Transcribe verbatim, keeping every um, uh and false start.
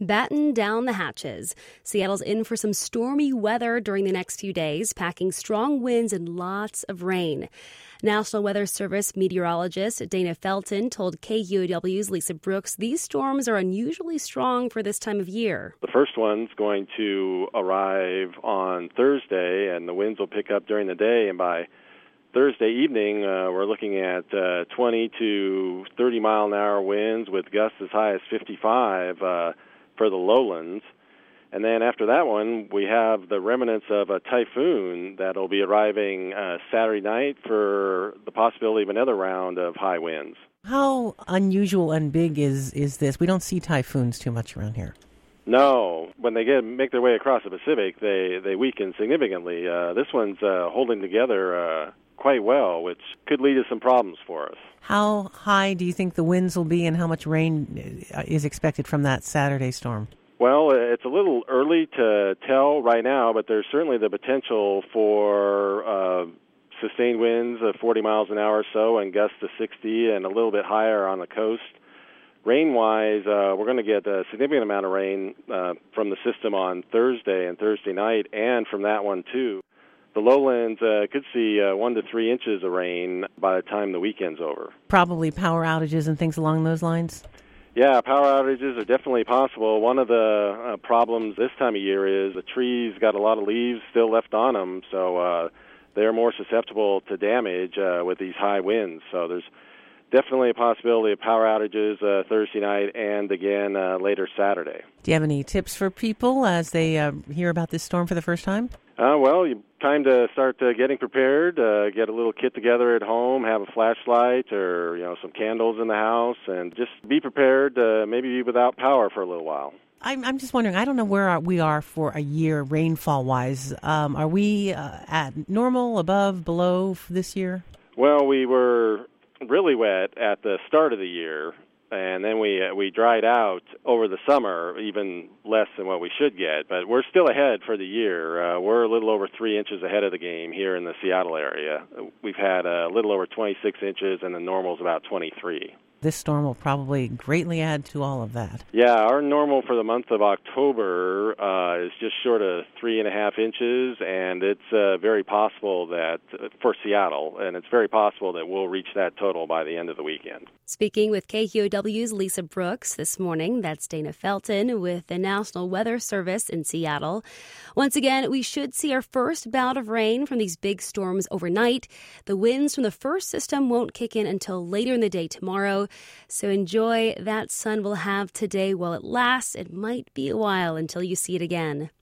Batten down the hatches. Seattle's in for some stormy weather during the next few days, packing strong winds and lots of rain. National Weather Service meteorologist Dana Felton told K U O W's Lisa Brooks these storms are unusually strong for this time of year. The first one's going to arrive on Thursday, and the winds will pick up during the day, and by Thursday evening, uh, we're looking at uh, twenty to thirty mile an hour winds with gusts as high as fifty-five uh, for the lowlands. And then after that one, we have the remnants of a typhoon that'll be arriving uh, Saturday night for the possibility of another round of high winds. How unusual and big is, is this? We don't see typhoons too much around here. No. When they get make their way across the Pacific, they, they weaken significantly. Uh, this one's uh, holding together uh, quite well, which could lead to some problems for us. How high do you think the winds will be, and how much rain is expected from that Saturday storm? Well, it's a little early to tell right now, but there's certainly the potential for uh, sustained winds of forty miles an hour or so and gusts to sixty and a little bit higher on the coast. Rain-wise, uh, we're going to get a significant amount of rain uh, from the system on Thursday and Thursday night, and from that one, too. The lowlands uh, could see uh, one to three inches of rain by the time the weekend's over. Probably power outages and things along those lines? Yeah, power outages are definitely possible. One of the uh, problems this time of year is the trees got a lot of leaves still left on them, so uh, they're more susceptible to damage uh, with these high winds. So there's definitely a possibility of power outages uh, Thursday night and again uh, later Saturday. Do you have any tips for people as they uh, hear about this storm for the first time? Uh, well, you, time to start uh, getting prepared, uh, get a little kit together at home, have a flashlight or, you know, some candles in the house, and just be prepared to maybe be without power for a little while. I'm, I'm just wondering, I don't know where we are for a year rainfall-wise. Um, are we uh, at normal, above, below this year? Well, we were really wet at the start of the year, and then we uh, we dried out over the summer, even less than what we should get. But we're still ahead for the year. Uh, we're a little over three inches ahead of the game here in the Seattle area. We've had a little over twenty-six inches, and the normal's about twenty-three. This storm will probably greatly add to all of that. Yeah, our normal for the month of October uh, is just short of three and a half inches, and it's uh, very possible that, uh, for Seattle, and it's very possible that we'll reach that total by the end of the weekend. Speaking with K U O W's Lisa Brooks this morning, that's Dana Felton with the National Weather Service in Seattle. Once again, we should see our first bout of rain from these big storms overnight. The winds from the first system won't kick in until later in the day tomorrow. So enjoy that sun we'll have today while it lasts. It might be a while until you see it again.